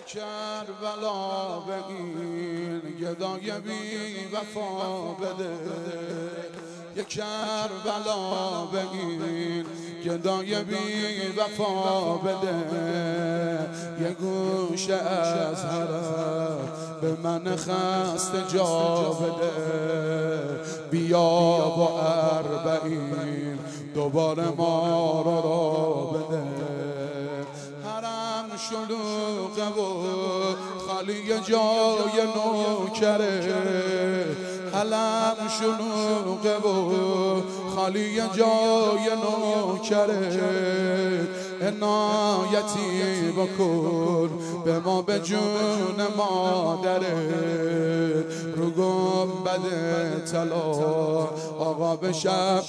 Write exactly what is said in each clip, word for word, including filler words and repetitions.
کربلا به این گدای بی وفا بده، یک کربلا به این گدای بی وفا بده، یه گوشه از حرم به من خسته جا بده، بیا با اربعین دوباره ما را را بده. حرم شلوغه و خالی جای نوکره، حرم شلوغه و خالی جای نوکره، عنایتی بکن به ما به جون مادره، رو گنبد طلا آقا به شب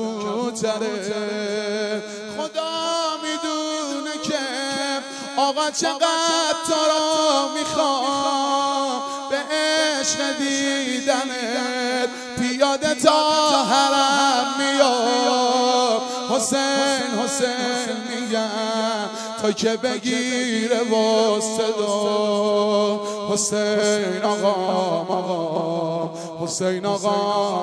کبوتره. خدا میدونه که آقا چقدر تو را میخوام، به عشق دیدنت پیاده تا حرم میام. حسین حسین میگم تا که بگیره واسطا، حسین آقا آقا حسین آقا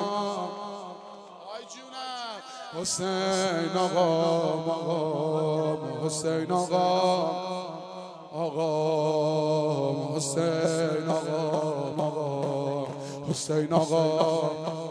حسین آقا آقا حسین آقا آقا حسین آقا آقا حسین آقا.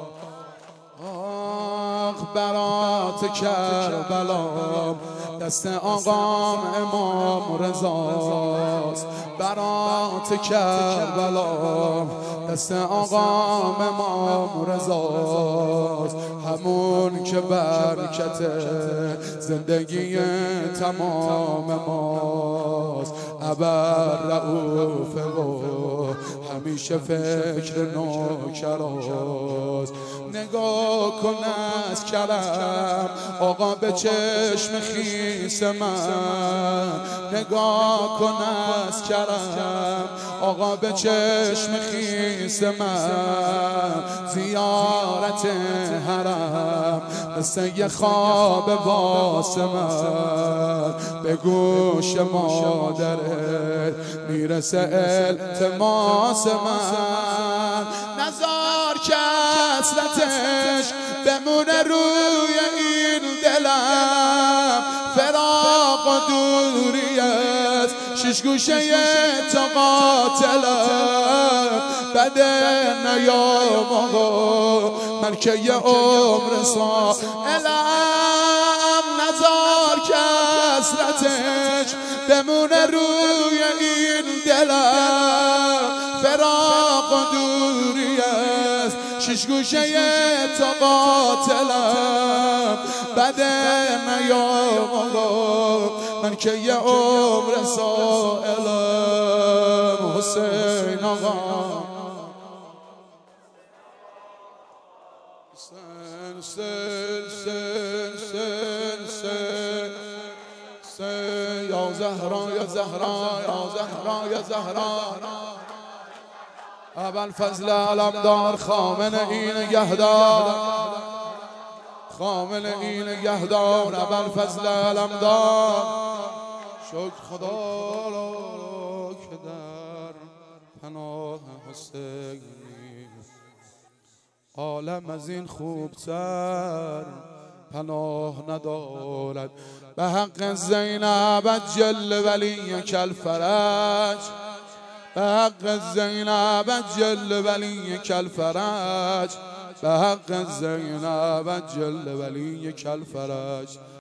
آخ برات کربلا دست آقام امام رضاست، برات کربلا دست آقام امام رضاست، همون که برکت زندگی تمام ماست. ابر رؤوف و همیشه فکر نوکراست، نگاه کن از کرم آقا به چشم خیس من، نگاه کن از کرم آقا به چشم خیس من، زیارت حرم مثل یه خواب واسه من، به گوش مادرت میرسه التماس من، نزار که حسرتش بمونه روی این دلم، فراق و دوری از شش گوشه تا قاتلم، بده نیام آقا من که یه عمر سائلم، نزار که حسرتش بمونه روی این دلم، فراق و دوری است شش گوشه تا قاتلم، بده نیام آقا من که یه عمر سائلم. حسین آقا حسین حسین حسین حسین حسین یا زهرا یا زهرا یا زهرا یا زهرا. ابوالفضل علمدار خامنه ای نگهدار، خامنه ای نگهدار ابوالفضل علمدار. شکر خدا را که در پناه حسینی، عالم از این خوبتر پناه ندارد. به حق زینب جل ولی کالفرج، به حق زینب جل ولی کالفرج، به حق زینب جل ولی کالفرج.